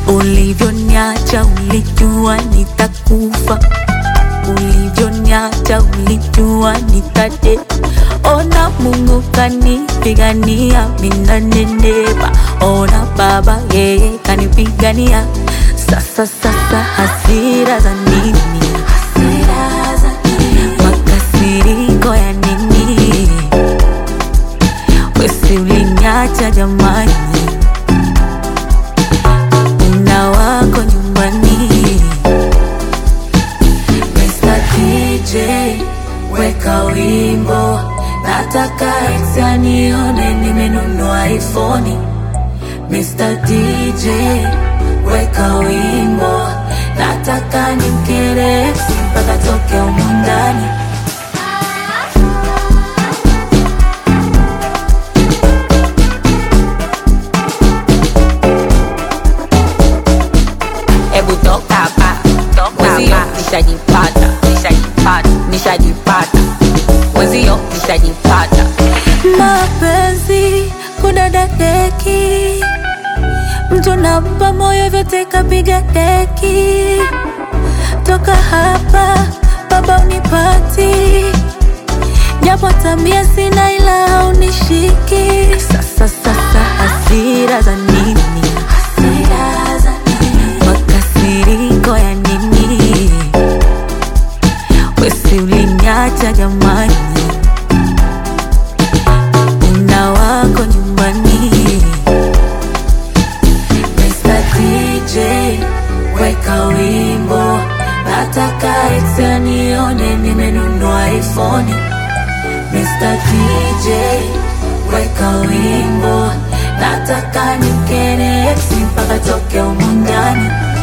Ulivyoniacha ulijua nitakufa, ulivyoniacha ulijua nitate. Ona Mungu kanipigania, mina nenepa. Ona Baba yeye kanipigania. Sasa hasira za nini? Makasiriko ya nini? Wesi uliniacha jamani, una wako nyumbani. Mr. DJ weka wimbo, nataka ex anione nimenunua iPhone. Mr. DJ weka wimbo, nataka nimkere ex mpaka toke humu ndani. Ebu toka hapa, nishajipata wezio, nishajipata. Mapenzi kudadadeki, mtu nampa moyo vyote kapiga deki. Toka hapa Baba unipati, japo tabia sina ila haunishiki. Sasa hasira za nini? Makasiriko ya nini? Wesi uliniacha jamani, una wako nyumbani. Mr. DJ weka wimbo, nataka ex anione nimenunua iPhone. Mr. DJ weka wimbo, nataka nimkere ex mpaka toke humu ndani.